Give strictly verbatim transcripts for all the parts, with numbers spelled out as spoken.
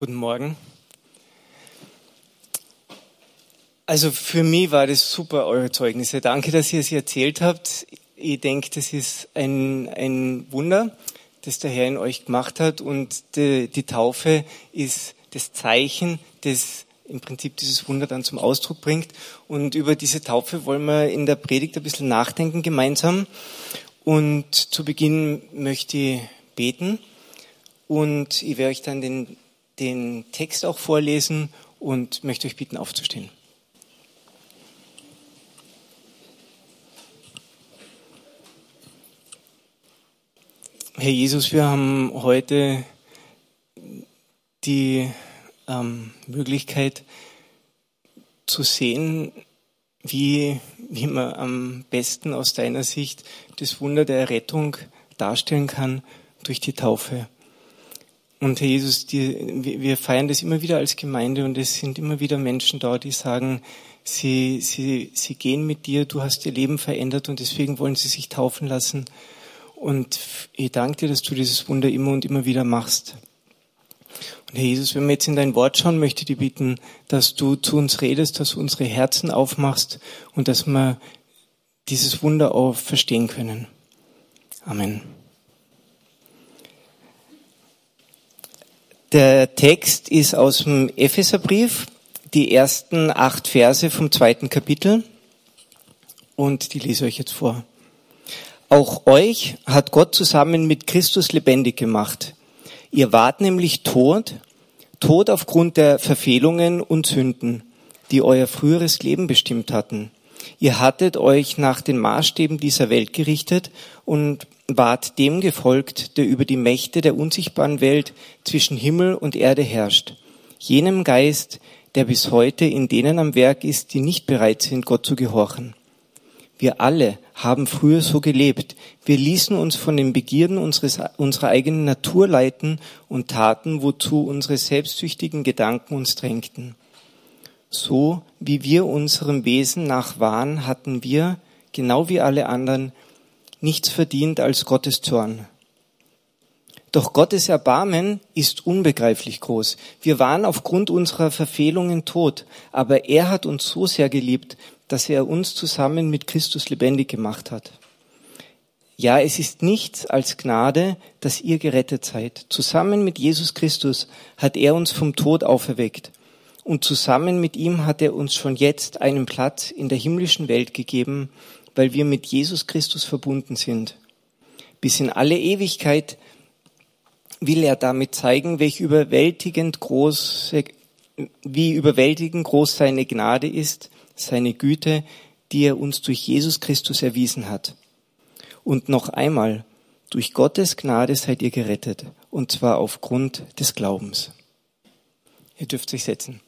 Guten Morgen. Also für mich war das super, eure Zeugnisse. Danke, dass ihr sie erzählt habt. Ich denke, das ist ein, ein Wunder, das der Herr in euch gemacht hat. Und die, die Taufe ist das Zeichen, das im Prinzip dieses Wunder dann zum Ausdruck bringt. Und über diese Taufe wollen wir in der Predigt ein bisschen nachdenken gemeinsam. Und zu Beginn möchte ich beten. Und ich werde euch dann den den Text auch vorlesen und möchte euch bitten, aufzustehen. Herr Jesus, wir haben heute die ähm, Möglichkeit zu sehen, wie, wie man am besten aus deiner Sicht das Wunder der Errettung darstellen kann durch die Taufe. Und Herr Jesus, die, wir feiern das immer wieder als Gemeinde und es sind immer wieder Menschen da, die sagen, sie, sie, sie gehen mit dir, du hast ihr Leben verändert und deswegen wollen sie sich taufen lassen. Und ich danke dir, dass du dieses Wunder immer und immer wieder machst. Und Herr Jesus, wenn wir jetzt in dein Wort schauen, möchte ich dich bitten, dass du zu uns redest, dass du unsere Herzen aufmachst und dass wir dieses Wunder auch verstehen können. Amen. Der Text ist aus dem Epheserbrief, die ersten acht Verse vom zweiten Kapitel und die lese ich euch jetzt vor. Auch euch hat Gott zusammen mit Christus lebendig gemacht. Ihr wart nämlich tot, tot aufgrund der Verfehlungen und Sünden, die euer früheres Leben bestimmt hatten. Ihr hattet euch nach den Maßstäben dieser Welt gerichtet und ward dem gefolgt, der über die Mächte der unsichtbaren Welt zwischen Himmel und Erde herrscht. Jenem Geist, der bis heute in denen am Werk ist, die nicht bereit sind, Gott zu gehorchen. Wir alle haben früher so gelebt. Wir ließen uns von den Begierden unseres, unserer eigenen Natur leiten und taten, wozu unsere selbstsüchtigen Gedanken uns drängten. So wie wir unserem Wesen nach waren, hatten wir, genau wie alle anderen, nichts verdient als Gottes Zorn. Doch Gottes Erbarmen ist unbegreiflich groß. Wir waren aufgrund unserer Verfehlungen tot, aber er hat uns so sehr geliebt, dass er uns zusammen mit Christus lebendig gemacht hat. Ja, es ist nichts als Gnade, dass ihr gerettet seid. Zusammen mit Jesus Christus hat er uns vom Tod auferweckt. Und zusammen mit ihm hat er uns schon jetzt einen Platz in der himmlischen Welt gegeben, weil wir mit Jesus Christus verbunden sind. Bis in alle Ewigkeit will er damit zeigen, welch überwältigend groß, wie überwältigend groß seine Gnade ist, seine Güte, die er uns durch Jesus Christus erwiesen hat. Und noch einmal, durch Gottes Gnade seid ihr gerettet, und zwar aufgrund des Glaubens. Ihr dürft euch setzen.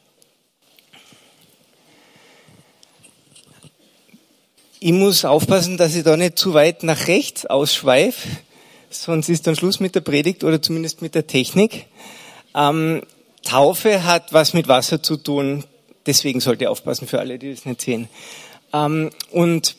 Ich muss aufpassen, dass ich da nicht zu weit nach rechts ausschweife, sonst ist dann Schluss mit der Predigt oder zumindest mit der Technik. Ähm, Taufe hat was mit Wasser zu tun, deswegen sollt ihr aufpassen für alle, die das nicht sehen. Ähm, und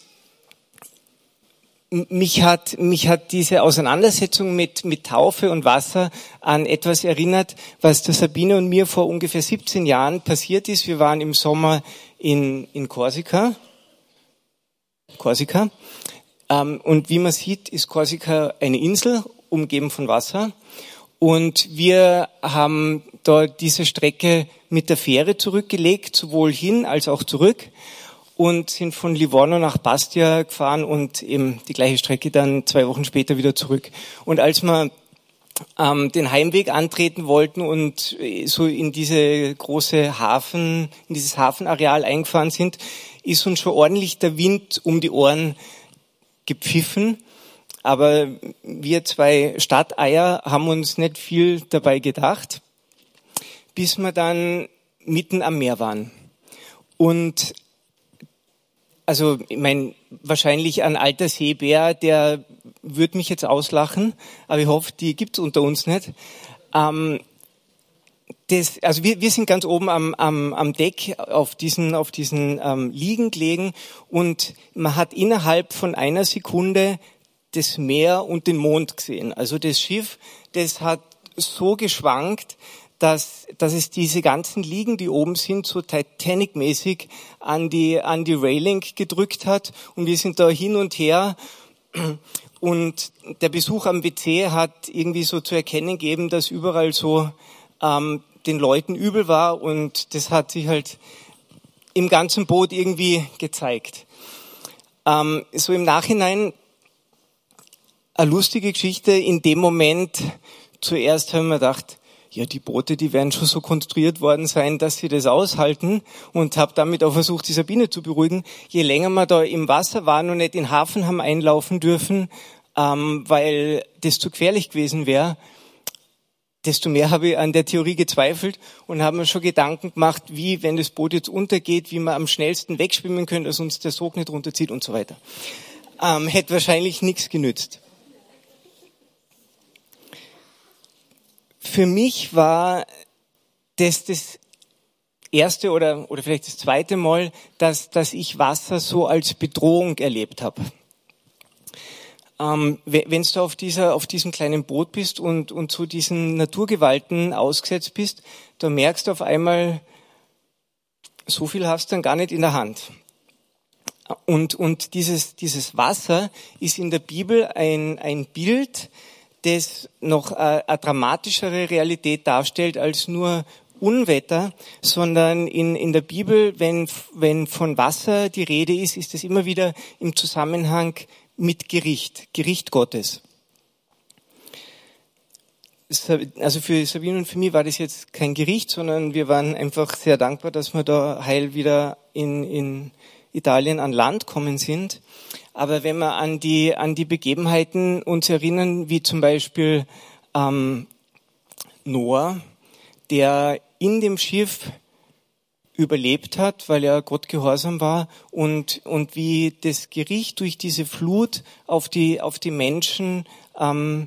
mich hat, mich hat diese Auseinandersetzung mit, mit Taufe und Wasser an etwas erinnert, was der Sabine und mir vor ungefähr siebzehn Jahren passiert ist. Wir waren im Sommer in, in Korsika. Korsika. Ähm, und wie man sieht, ist Korsika eine Insel, umgeben von Wasser. Und wir haben da diese Strecke mit der Fähre zurückgelegt, sowohl hin als auch zurück. Und sind von Livorno nach Bastia gefahren und eben die gleiche Strecke dann zwei Wochen später wieder zurück. Und als wir ähm, den Heimweg antreten wollten und so in diese große Hafen, in dieses Hafenareal eingefahren sind, ist uns schon ordentlich der Wind um die Ohren gepfiffen. Aber wir zwei Stadteier haben uns nicht viel dabei gedacht, bis wir dann mitten am Meer waren. Und also ich meine, wahrscheinlich ein alter Seebär, der würde mich jetzt auslachen, aber ich hoffe, die gibt's unter uns nicht. Ähm, Das, also wir, wir sind ganz oben am, am, am Deck auf diesen, auf diesen ähm, Liegen gelegen und man hat innerhalb von einer Sekunde das Meer und den Mond gesehen. Also das Schiff, das hat so geschwankt, dass, dass es diese ganzen Liegen, die oben sind, so Titanic-mäßig an die, an die Railing gedrückt hat. Und wir sind da hin und her. Und der Besuch am W C hat irgendwie so zu erkennen gegeben, dass überall so ähm, den Leuten übel war. Und das hat sich halt im ganzen Boot irgendwie gezeigt. Ähm, so im Nachhinein eine lustige Geschichte. In dem Moment zuerst haben wir gedacht, ja, die Boote, die werden schon so konstruiert worden sein, dass sie das aushalten, und habe damit auch versucht, die Sabine zu beruhigen. Je länger wir da im Wasser waren und nicht in den Hafen haben einlaufen dürfen, ähm, weil das zu gefährlich gewesen wäre, desto mehr habe ich an der Theorie gezweifelt und habe mir schon Gedanken gemacht, wie, wenn das Boot jetzt untergeht, wie man am schnellsten wegschwimmen könnte, dass uns der Sog nicht runterzieht und so weiter. Ähm, hätte wahrscheinlich nichts genützt. Für mich war das das erste oder oder vielleicht das zweite Mal, dass dass ich Wasser so als Bedrohung erlebt habe. Ähm, wenn du auf dieser auf diesem kleinen Boot bist und und zu diesen Naturgewalten ausgesetzt bist, da merkst du auf einmal, so viel hast du dann gar nicht in der Hand. Und und dieses dieses Wasser ist in der Bibel ein ein Bild, das noch eine, eine dramatischere Realität darstellt als nur Unwetter, sondern in, in der Bibel, wenn, wenn von Wasser die Rede ist, ist es immer wieder im Zusammenhang mit Gericht, Gericht Gottes. Also für Sabine und für mich war das jetzt kein Gericht, sondern wir waren einfach sehr dankbar, dass wir da heil wieder in, in Italien an Land kommen sind. Aber wenn wir an die an die Begebenheiten uns erinnern, wie zum Beispiel ähm, Noah, der in dem Schiff überlebt hat, weil er Gott gehorsam war, und und wie das Gericht durch diese Flut auf die auf die Menschen ähm,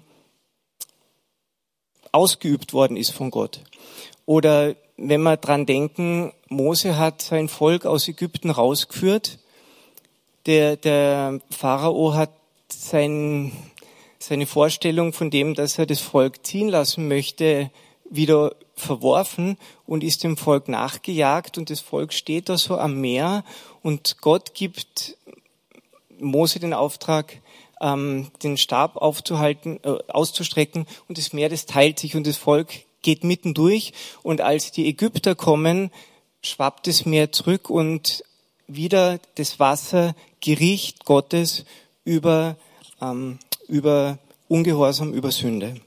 ausgeübt worden ist von Gott. Oder wenn wir dran denken, Mose hat sein Volk aus Ägypten rausgeführt. Der, der Pharao hat sein, seine Vorstellung von dem, dass er das Volk ziehen lassen möchte, wieder verworfen und ist dem Volk nachgejagt, und das Volk steht da so am Meer, und Gott gibt Mose den Auftrag, ähm, den Stab aufzuhalten, äh, auszustrecken, und das Meer, das teilt sich und das Volk geht mitten durch, und als die Ägypter kommen, schwappt das Meer zurück und wieder das Wasser, Gericht Gottes über, ähm, über Ungehorsam, über Sünde.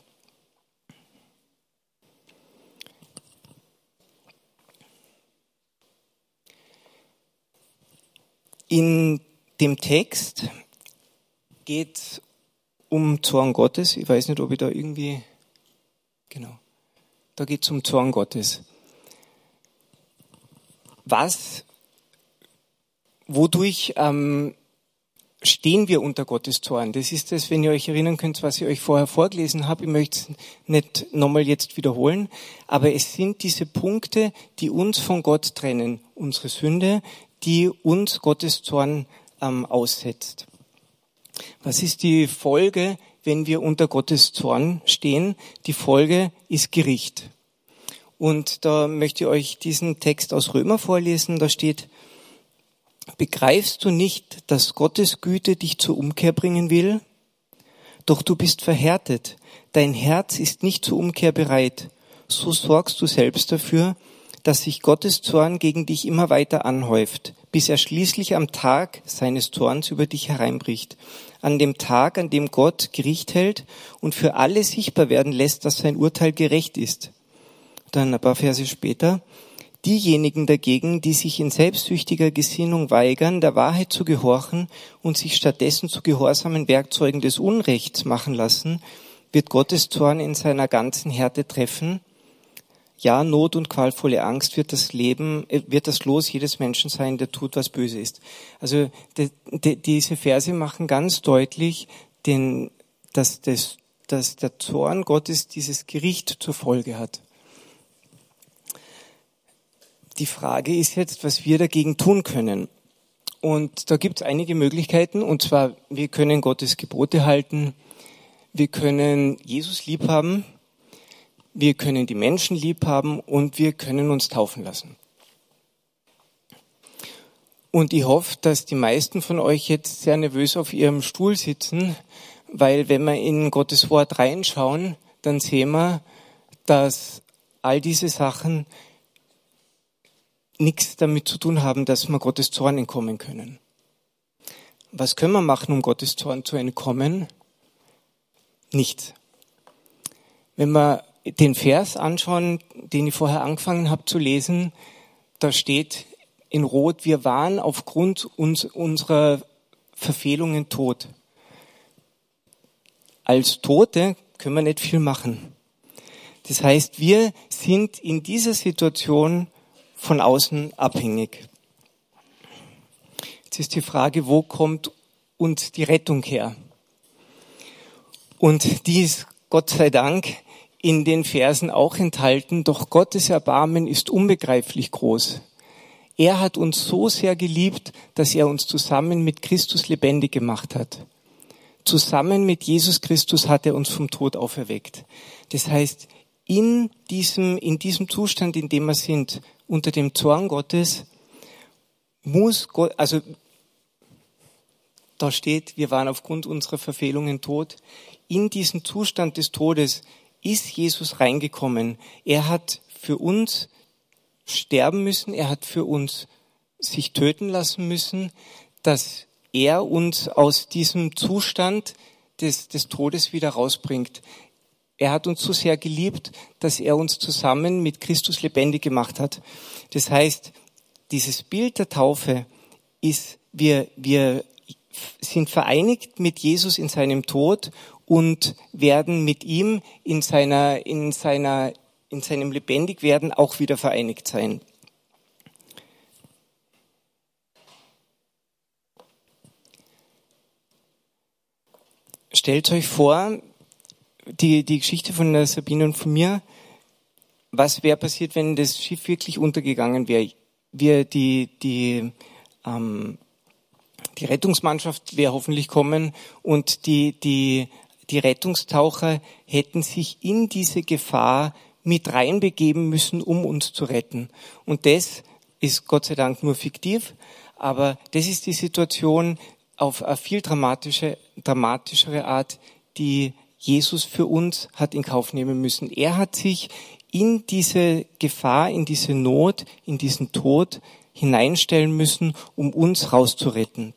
In dem Text geht es um Zorn Gottes. Ich weiß nicht, ob ich da irgendwie, genau, da geht es um Zorn Gottes. Was Wodurch ähm, stehen wir unter Gottes Zorn? Das ist das, wenn ihr euch erinnern könnt, was ich euch vorher vorgelesen habe. Ich möchte es nicht nochmal jetzt wiederholen, aber es sind diese Punkte, die uns von Gott trennen, unsere Sünde, die uns Gottes Zorn ähm, aussetzt. Was ist die Folge, wenn wir unter Gottes Zorn stehen? Die Folge ist Gericht. Und da möchte ich euch diesen Text aus Römer vorlesen. Da steht: Begreifst du nicht, dass Gottes Güte dich zur Umkehr bringen will? Doch du bist verhärtet, dein Herz ist nicht zur Umkehr bereit. So sorgst du selbst dafür, dass sich Gottes Zorn gegen dich immer weiter anhäuft, bis er schließlich am Tag seines Zorns über dich hereinbricht. An dem Tag, an dem Gott Gericht hält und für alle sichtbar werden lässt, dass sein Urteil gerecht ist. Dann ein paar Verse später: Diejenigen dagegen, die sich in selbstsüchtiger Gesinnung weigern, der Wahrheit zu gehorchen und sich stattdessen zu gehorsamen Werkzeugen des Unrechts machen lassen, wird Gottes Zorn in seiner ganzen Härte treffen. Ja, Not und qualvolle Angst wird das Leben, wird das Los jedes Menschen sein, der tut, was böse ist. Also die, die, diese Verse machen ganz deutlich, den, dass, das, dass der Zorn Gottes dieses Gericht zur Folge hat. Die Frage ist jetzt, was wir dagegen tun können. Und da gibt es einige Möglichkeiten. Und zwar, wir können Gottes Gebote halten, wir können Jesus lieb haben, wir können die Menschen lieb haben und wir können uns taufen lassen. Und ich hoffe, dass die meisten von euch jetzt sehr nervös auf ihrem Stuhl sitzen, weil wenn wir in Gottes Wort reinschauen, dann sehen wir, dass all diese Sachen nichts damit zu tun haben, dass wir Gottes Zorn entkommen können. Was können wir machen, um Gottes Zorn zu entkommen? Nichts. Wenn wir den Vers anschauen, den ich vorher angefangen habe zu lesen, da steht in Rot, wir waren aufgrund uns, unserer Verfehlungen tot. Als Tote können wir nicht viel machen. Das heißt, wir sind in dieser Situation von außen abhängig. Jetzt ist die Frage, wo kommt uns die Rettung her? Und die ist Gott sei Dank in den Versen auch enthalten, doch Gottes Erbarmen ist unbegreiflich groß. Er hat uns so sehr geliebt, dass er uns zusammen mit Christus lebendig gemacht hat. Zusammen mit Jesus Christus hat er uns vom Tod auferweckt. Das heißt, in diesem, in diesem Zustand, in dem wir sind, unter dem Zorn Gottes, muss Gott, also da steht, wir waren aufgrund unserer Verfehlungen tot. In diesen Zustand des Todes ist Jesus reingekommen. Er hat für uns sterben müssen, er hat für uns sich töten lassen müssen, dass er uns aus diesem Zustand des, des Todes wieder rausbringt. Er hat uns so sehr geliebt, dass er uns zusammen mit Christus lebendig gemacht hat. Das heißt, dieses Bild der Taufe ist, wir, wir sind vereinigt mit Jesus in seinem Tod und werden mit ihm in seiner, in seiner in seinem Lebendigwerden auch wieder vereinigt sein. Stellt euch vor, die, die Geschichte von der Sabine und von mir, was wäre passiert, wenn das Schiff wirklich untergegangen wäre? Wir, die, die, ähm, die Rettungsmannschaft wäre hoffentlich kommen und die, die, die Rettungstaucher hätten sich in diese Gefahr mit reinbegeben müssen, um uns zu retten. Und das ist Gott sei Dank nur fiktiv, aber das ist die Situation auf eine viel dramatische, dramatischere Art, die Jesus für uns hat in Kauf nehmen müssen. Er hat sich in diese Gefahr, in diese Not, in diesen Tod hineinstellen müssen, um uns rauszuretten.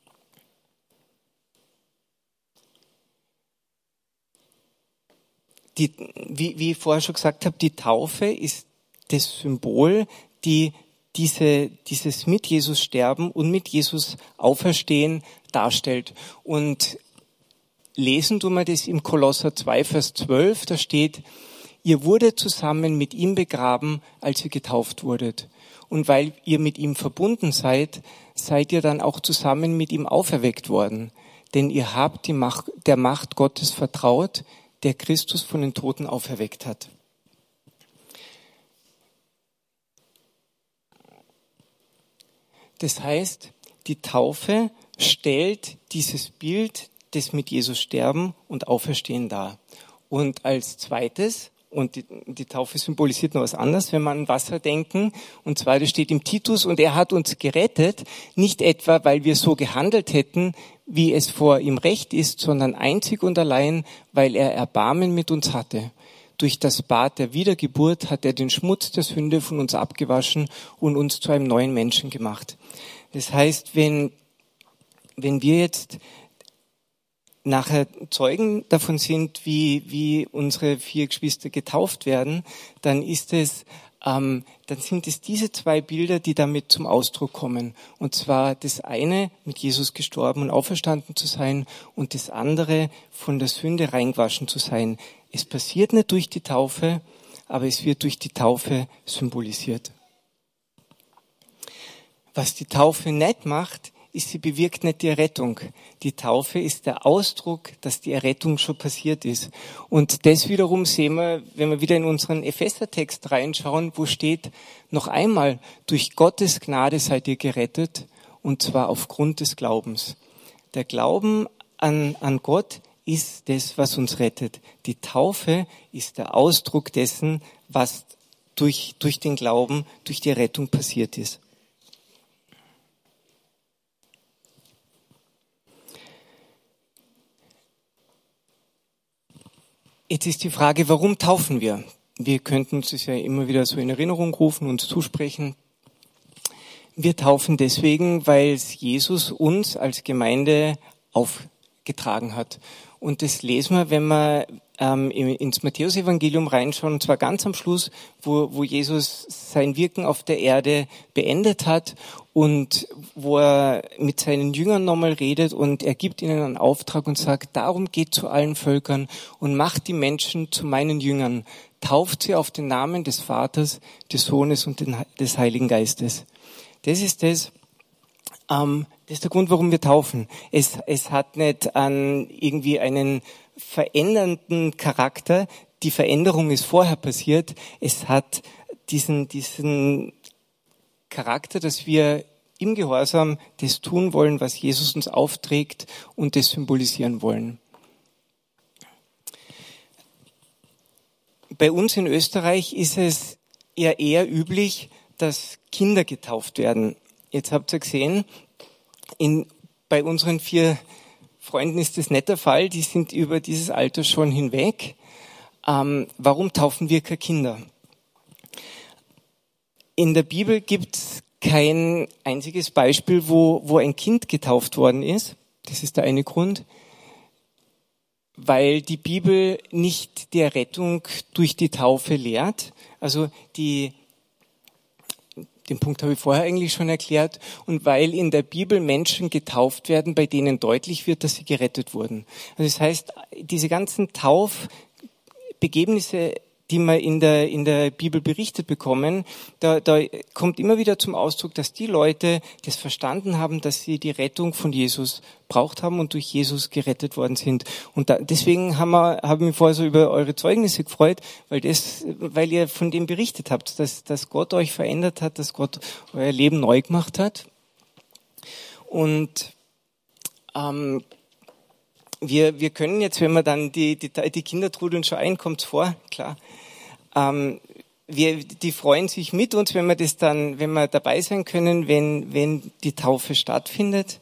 Die, wie, wie ich vorher schon gesagt habe, die Taufe ist das Symbol, die diese, dieses mit Jesus sterben und mit Jesus auferstehen darstellt. Und lesen tun wir das im Kolosser zwei, Vers zwölf, da steht, ihr wurdet zusammen mit ihm begraben, als ihr getauft wurdet. Und weil ihr mit ihm verbunden seid, seid ihr dann auch zusammen mit ihm auferweckt worden. Denn ihr habt die Macht, der Macht Gottes vertraut, der Christus von den Toten auferweckt hat. Das heißt, die Taufe stellt dieses Bild des mit Jesus sterben und auferstehen dar. Und als zweites, und die, die Taufe symbolisiert noch was anderes, wenn wir an Wasser denken, und zwar, das steht im Titus, und er hat uns gerettet, nicht etwa, weil wir so gehandelt hätten, wie es vor ihm recht ist, sondern einzig und allein, weil er Erbarmen mit uns hatte. Durch das Bad der Wiedergeburt hat er den Schmutz der Sünde von uns abgewaschen und uns zu einem neuen Menschen gemacht. Das heißt, wenn, wenn wir jetzt nachher Zeugen davon sind, wie, wie unsere vier Geschwister getauft werden, dann ist es, ähm, dann sind es diese zwei Bilder, die damit zum Ausdruck kommen. Und zwar das eine, mit Jesus gestorben und auferstanden zu sein, und das andere, von der Sünde reingewaschen zu sein. Es passiert nicht durch die Taufe, aber es wird durch die Taufe symbolisiert. Was die Taufe nicht macht, ist, sie bewirkt nicht die Errettung. Die Taufe ist der Ausdruck, dass die Errettung schon passiert ist. Und das wiederum sehen wir, wenn wir wieder in unseren Epheser-Text reinschauen, wo steht, noch einmal, durch Gottes Gnade seid ihr gerettet, und zwar aufgrund des Glaubens. Der Glauben an, an Gott ist das, was uns rettet. Die Taufe ist der Ausdruck dessen, was durch, durch den Glauben, durch die Rettung passiert ist. Jetzt ist die Frage, warum taufen wir? Wir könnten uns das ja immer wieder so in Erinnerung rufen, uns zusprechen. Wir taufen deswegen, weil es Jesus uns als Gemeinde aufgetragen hat. Und das lesen wir, wenn wir ähm, ins Matthäusevangelium reinschauen, und zwar ganz am Schluss, wo, wo Jesus sein Wirken auf der Erde beendet hat und wo er mit seinen Jüngern nochmal redet und er gibt ihnen einen Auftrag und sagt, darum geht zu allen Völkern und macht die Menschen zu meinen Jüngern, tauft sie auf den Namen des Vaters, des Sohnes und des Heiligen Geistes. Das ist das, ähm, das ist der Grund, warum wir taufen. Es, es hat nicht an irgendwie einen verändernden Charakter. Die Veränderung ist vorher passiert. Es hat diesen, diesen Charakter, dass wir im Gehorsam das tun wollen, was Jesus uns aufträgt und das symbolisieren wollen. Bei uns in Österreich ist es ja eher üblich, dass Kinder getauft werden. Jetzt habt ihr gesehen, in, bei unseren vier Freunden ist das nicht der Fall. Die sind über dieses Alter schon hinweg. Ähm, warum taufen wir keine Kinder? In der Bibel gibt es kein einziges Beispiel, wo, wo ein Kind getauft worden ist. Das ist der eine Grund. Weil die Bibel nicht der Rettung durch die Taufe lehrt. Also die Den Punkt habe ich vorher eigentlich schon erklärt. Und weil in der Bibel Menschen getauft werden, bei denen deutlich wird, dass sie gerettet wurden. Also das heißt, diese ganzen Taufbegebnisse, die wir in der, in der Bibel berichtet bekommen, da, da kommt immer wieder zum Ausdruck, dass die Leute das verstanden haben, dass sie die Rettung von Jesus braucht haben und durch Jesus gerettet worden sind. Und da, deswegen haben wir, haben wir vorher so über eure Zeugnisse gefreut, weil das, weil ihr von dem berichtet habt, dass, dass Gott euch verändert hat, dass Gott euer Leben neu gemacht hat. Und, ähm, Wir, wir können jetzt, wenn wir dann die, die, die Kinder trudeln schon ein, kommt's vor, klar. Ähm, wir, die freuen sich mit uns, wenn wir das dann, wenn wir dabei sein können, wenn, wenn die Taufe stattfindet.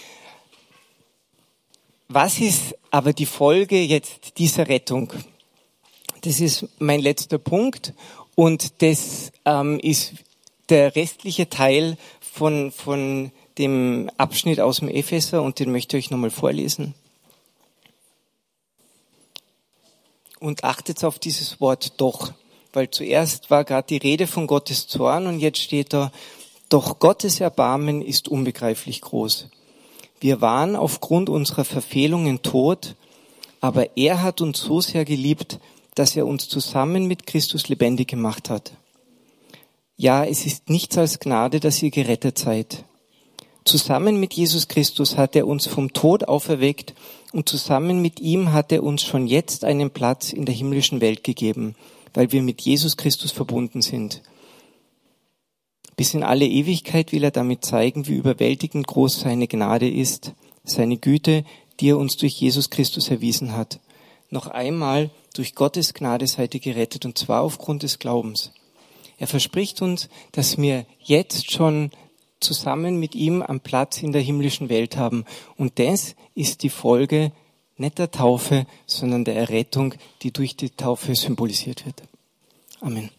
Was ist aber die Folge jetzt dieser Rettung? Das ist mein letzter Punkt und das ähm, ist der restliche Teil von, von dem Abschnitt aus dem Epheser und den möchte ich euch nochmal vorlesen. Und achtet auf dieses Wort doch, weil zuerst war gerade die Rede von Gottes Zorn und jetzt steht da, doch Gottes Erbarmen ist unbegreiflich groß. Wir waren aufgrund unserer Verfehlungen tot, aber er hat uns so sehr geliebt, dass er uns zusammen mit Christus lebendig gemacht hat. Ja, es ist nichts als Gnade, dass ihr gerettet seid. Zusammen mit Jesus Christus hat er uns vom Tod auferweckt und zusammen mit ihm hat er uns schon jetzt einen Platz in der himmlischen Welt gegeben, weil wir mit Jesus Christus verbunden sind. Bis in alle Ewigkeit will er damit zeigen, wie überwältigend groß seine Gnade ist, seine Güte, die er uns durch Jesus Christus erwiesen hat. Noch einmal, durch Gottes Gnade seid ihr gerettet, und zwar aufgrund des Glaubens. Er verspricht uns, dass wir jetzt schon zusammen mit ihm einen Platz in der himmlischen Welt haben. Und das ist die Folge nicht der Taufe, sondern der Errettung, die durch die Taufe symbolisiert wird. Amen.